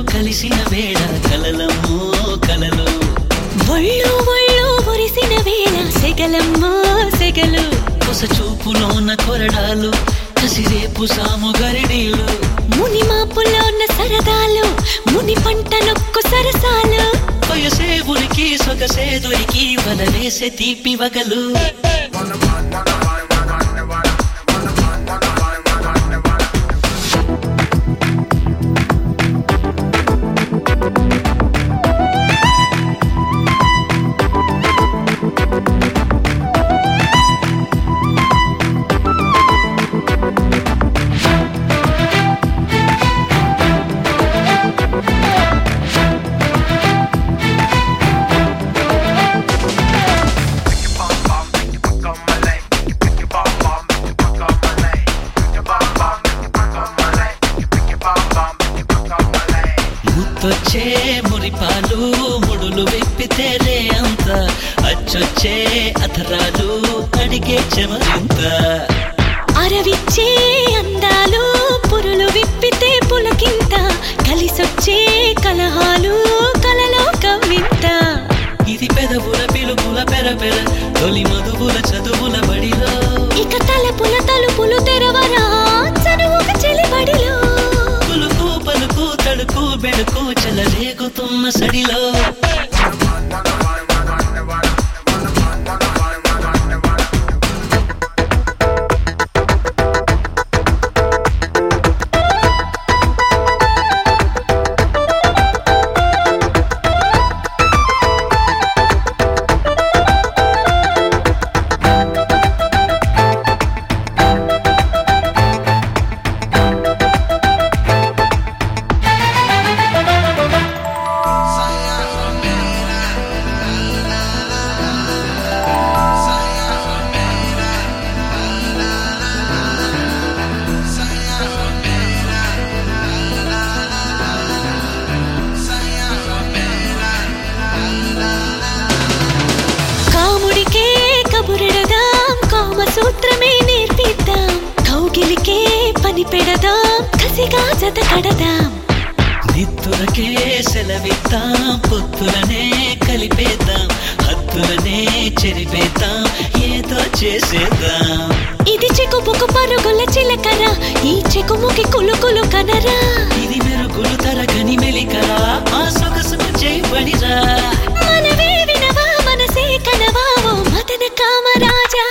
కలిసిన వేళ కలలమ్మో కలలు ఒళ్ళు ఒళ్ళు ఒరిసిన వేళ సెగలమ్మో సెగలు కొస చూపులోన కొరడాలు కసిరేపు సాము గరిడీలు ముని మాపులో ఉన్న సరదాలు ముని పంట నొక్కు సరసాలు వయసే ఉరికి సొగసే దొరికి వలవేసే తీపి వగలు ముత్తొచ్చే మురిపాలు ముడులు విప్పితేలే అంత అచ్చొచ్చే అధరాలు అడిగే చెమరింత అరవిచ్చే అందాలు పురులు విప్పితే పులకింత కలిసొచ్చే కలహాలు కలలో కవింత ఇది పెదవుల పిలుపుల పెరపెర తొలి మధువుల చదువుల బడిలో ఇక తలపుల తలుపులు తెరవరా చనువుక చెలిబడిలో పులుకు పలుకు తడుకు బెడుకు చెలరేగుతున్న సడిలో సూత్రమే నేర్పిద్దాం కౌగిలికే పని పెడదాం కసిగా జత కడదాం నిత్తులకే సెలవిద్దాం పొత్తులనే కలిపేద్దాం హత్తులనే చెరిపేద్దాం ఏదో చేసేద్దాం ఇది చెకుపుకు పరుగుల చిలకర ఈ చెకుముకి కులుకులు కనరా ఇది మెరుగులు తరగని మెలికరా ఆ సొగసుకు చేయబడిరా మనవే వినవా మనసే కనవా ఓ మదన కామరాజా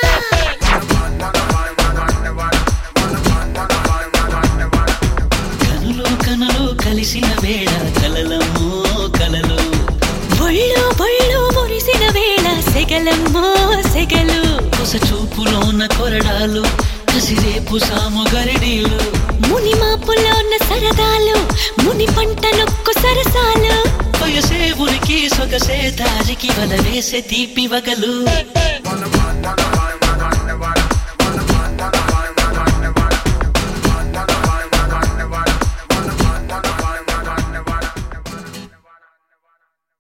కలిసిన వేళ కలలమ్మో కలలు ఒళ్ళు ఒళ్ళు మురిసిన వేళ సెగలమ్మో సెగలు కొస చూపులోన కొరడాలు కసిరేపు సాము గరిడీలు ముని మాపులో ఉన్న సరదాలు ముని పంట నొక్కు సరసాలు వయసే ఉరికి సొగసే దారికి వలవేసే తీపి వగలు